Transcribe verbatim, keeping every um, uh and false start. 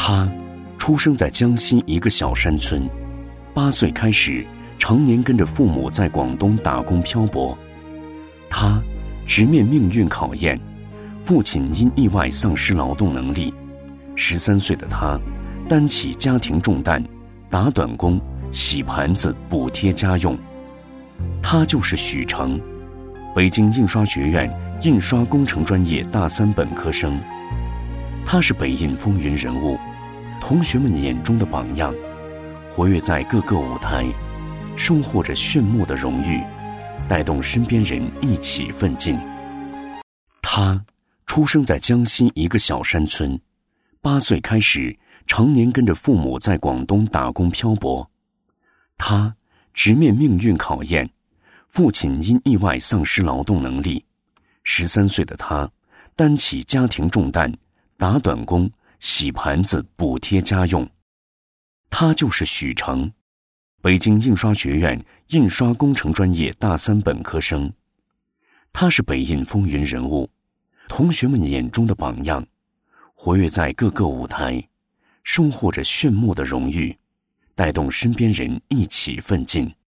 他出生在江西一个小山村，八岁开始常年跟着父母在广东打工漂泊。他直面命运考验，父亲因意外丧失劳动能力，十三岁的他担起家庭重担，打短工、洗盘子补贴家用。他就是许成，北京印刷学院印刷工程专业大三本科生。他是北印风云人物，同学们眼中的榜样，活跃在各个舞台，收获着炫目的荣誉，带动身边人一起奋进。他出生在江西一个小山村，八岁开始常年跟着父母在广东打工漂泊。他直面命运考验，父亲因意外丧失劳动能力，十三岁的他担起家庭重担，打短工、洗盘子补贴家用。他就是许成，北京印刷学院印刷工程专业大三本科生。他是北印风云人物，同学们眼中的榜样，活跃在各个舞台，收获着炫目的荣誉，带动身边人一起奋进。